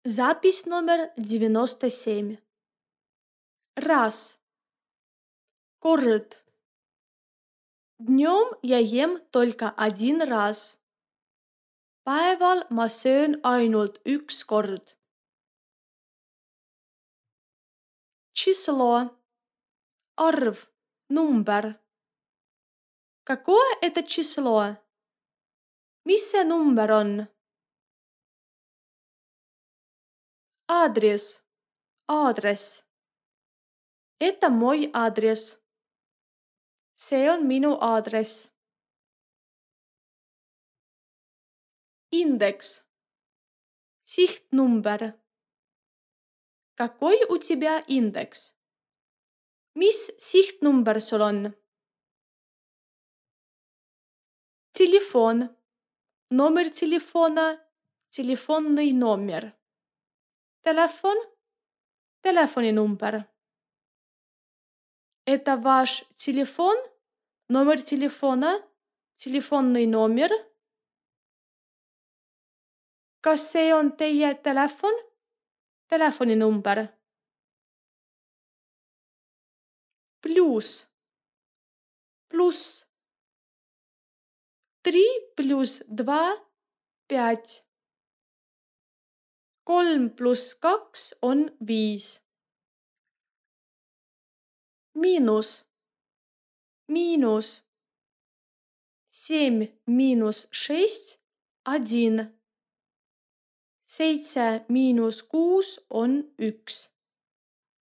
Запись номер 97. Раз. Курт. Днем я ем только один раз. Päeval ma söön ainult üks kord. Число. Arv. Number. Какое это число? Mis see number on? Адрес. Aadress. Это мой адрес. See on minu aadress. Индекс. Sihtnumber. Какой у тебя индекс? Mis sihtnumber sul on? Телефон. Номер телефона. Telefonный номер. Telefon. Telefoninumber. Это ваш телефон? Номер телефона? Telefonный номер? Kas see on teie telefon? Telefoninumber. Плюс. Плюс. 3 плюс 2 – 5. 3 pluss 2 on 5. Miinus. Miinus. 7 miinus 6 – 1. 7 miinus 6 on 1.